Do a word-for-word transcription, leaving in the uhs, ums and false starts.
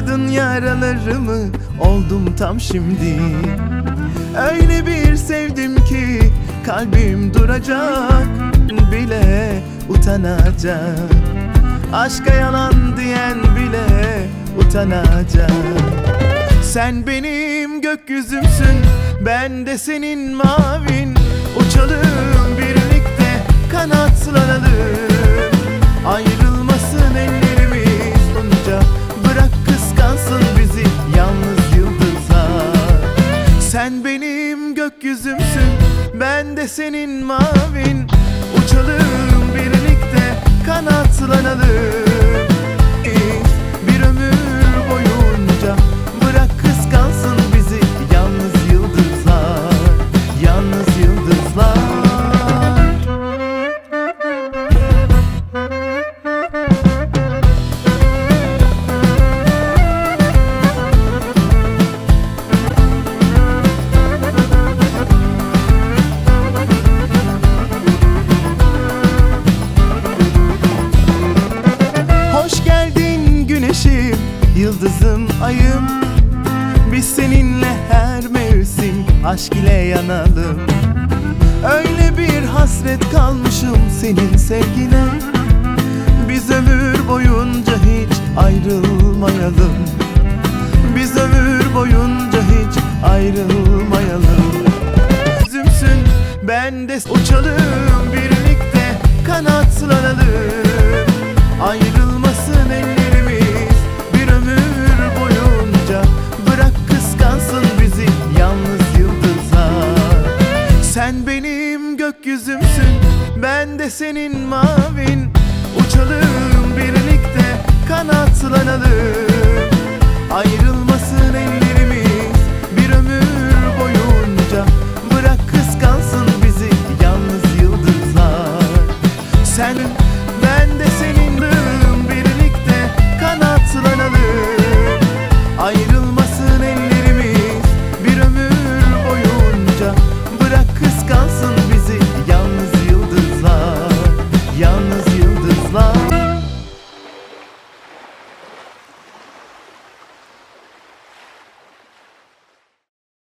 Sardın yaralarımı, oldum tam şimdi. Öyle bir sevdim ki kalbim duracak bile utanacak. Aşka yalan diyen bile utanacak. Sen benim gökyüzümsün, ben de senin mavin. Uçalım birlikte, kanatlanalım. Ayrılmasın ellerimiz bunca, bırak kıskansın bizi yalnız yıldızlar. Sen benim gökyüzümsün, ben de senin mavin. Uçalım birlikte, kanatlanalım. Bir ömür boyunca bırak kıskansın bizi yalnız yıldızlar, yalnız yıldızlar. Güneşim, yıldızım, ayım, biz seninle her mevsim aşk ile yanalım. Öyle bir hasret kalmışım senin sevgine, biz ömür boyunca hiç ayrılmayalım. Biz ömür boyunca hiç ayrılmayalım. Üzümsün, ben de uçalım birlikte, kanatlanalım. Ayrılmasın ellerimiz bir ömür boyunca, bırak kıskansın bizi yalnız yıldızlar. Sen benim gökyüzümsün, ben de senin mavi.